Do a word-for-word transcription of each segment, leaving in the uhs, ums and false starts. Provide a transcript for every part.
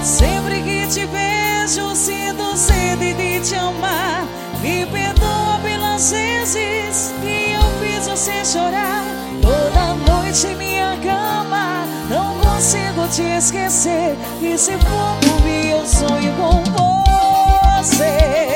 Sempre que te vejo, sinto sede de te amar. Me perdoa pelas vezes que eu fiz você chorar. Toda noite em minha cama, não consigo te esquecer. E se for por mim, eu sonho com você.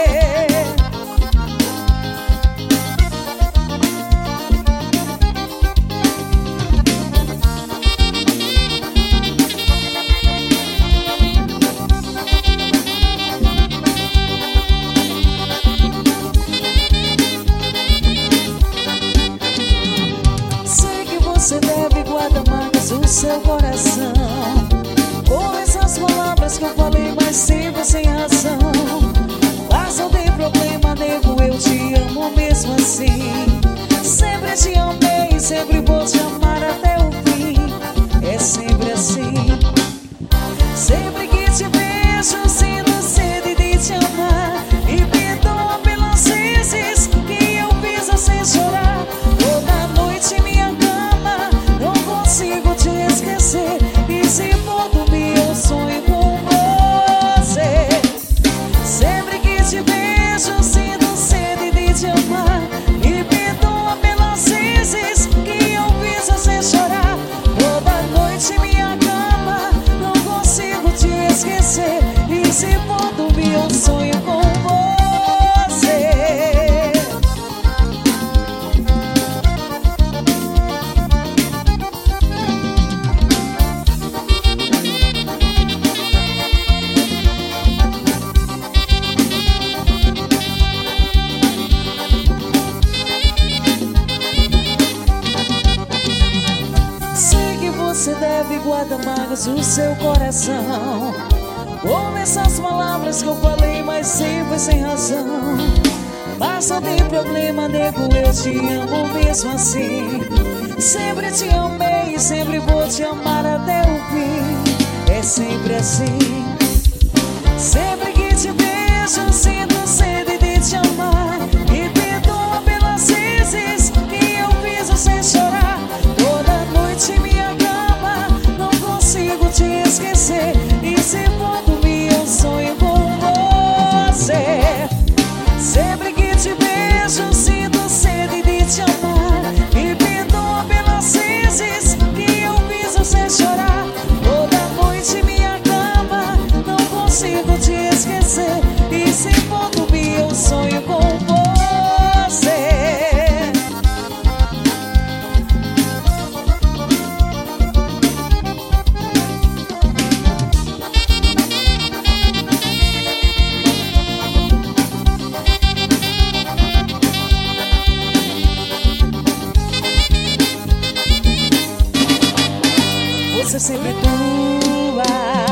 Você deve guardar mágoas no seu coração. Com essas palavras que eu falei, mas sempre sem razão. Mas não tem problema, nego, eu te amo mesmo assim. Sempre te amei e sempre vou te amar até o fim. É sempre assim. Sempre que te vejo, sinto sede de te amar. E perdoa pelas vezes que eu fiz você chorar. Toda noite minha consigo te esquecer. E se for dormir, eu sonho com você. Sempre que te vejo, sinto sede de te amar. E perdoa pelas vezes que eu fiz você chorar. Toda noite minha cama, não consigo te esquecer. E se for dormir, eu sonho com você. Você deve guardar mágoas no seu coração. Com essas palavras que eu falei, mas sempre sem razão. Mas não tem problema, nego, eu te amo mesmo assim. Sempre te amei e sempre vou te amar até o fim. É sempre assim. Sempre que te vejo, sinto sede de te amar. E perdoa pelas vezes que eu fiz você chorar. Toda noite minha consigo te esquecer. E se for dormir, eu sonho com você. Sempre que te vejo, sinto sede de te amar. E perdoa pelas vezes que eu fiz você chorar. Toda noite minha cama, não consigo te esquecer. E se for dormir, eu sonho com você. Você sempre tua,